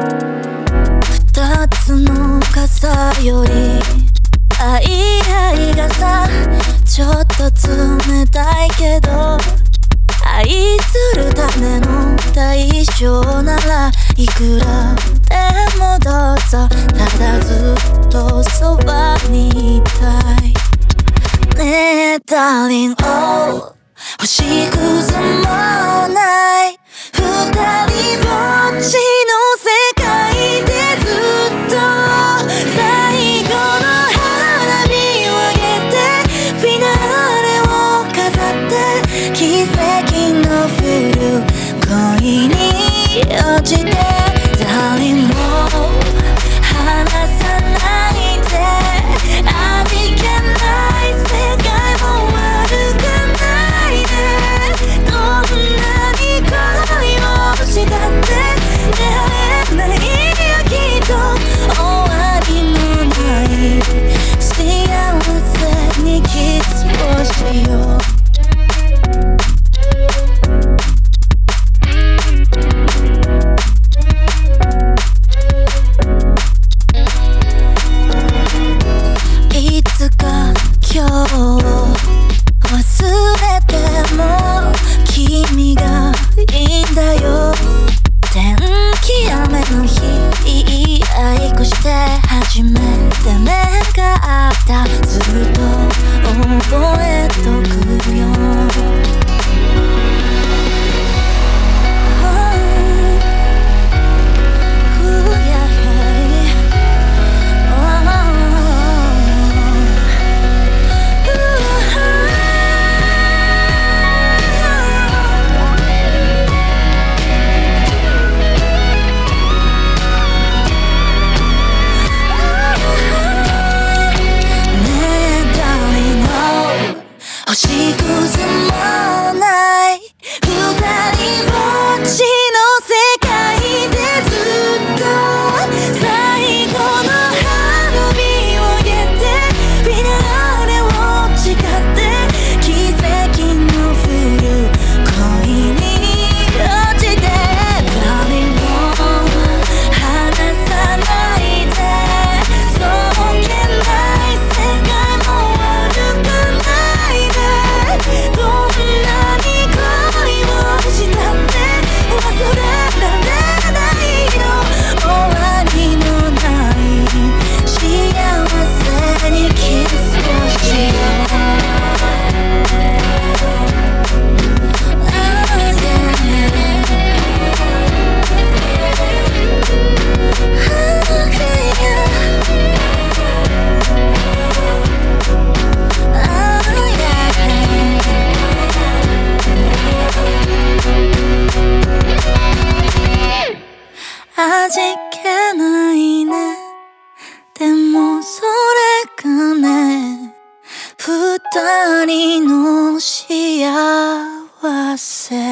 二つの傘より愛がさ、ちょっと冷たいけど、愛するための対象ならいくらでもどうぞ。ただずっとそばにいたいねえダーリン。oh 星屑もない二人ぼっちの世界でずっと最後の花火を上げてフィナーレを飾って奇跡の降る恋に落ちて誰も離さないで味気ない世界も悪くないでどんなに恋をしたって出会えないよきっと終わりのない幸せにキスをしよう今日忘れても君がいいんだよ。天気雨の日いい愛こして初めて目が合った。ずっと覚えとくよ。星屑もない二人ぼっちの世界でずっと最後の花火を上げてフィナーレを誓って奇跡の降る恋に落ちて誰も離さないでそっけない世界も悪くないどんなに恋をしたって忘れられないの終わりのない幸せにキスをしよう味気ないね。でもそれがね二人の幸せ